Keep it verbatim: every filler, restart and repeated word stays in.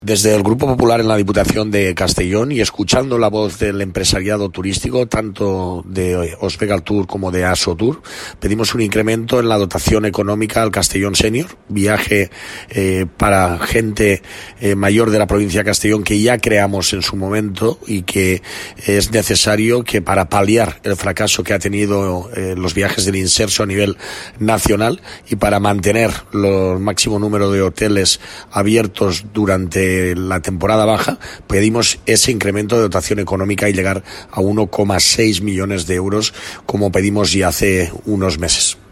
Desde el Grupo Popular en la Diputación de Castellón y escuchando la voz del empresariado turístico, tanto de Osvegal Tour como de Aso Tour, pedimos un incremento en la dotación económica al Castellón Senior, viaje eh, para gente eh, mayor de la provincia de Castellón que ya creamos en su momento y que es necesario que para paliar el fracaso que ha tenido eh, los viajes del Inserso a nivel nacional y para mantener el máximo número de hoteles abiertos durante la temporada baja, pedimos ese incremento de dotación económica y llegar a uno coma seis millones de euros como pedimos ya hace unos meses.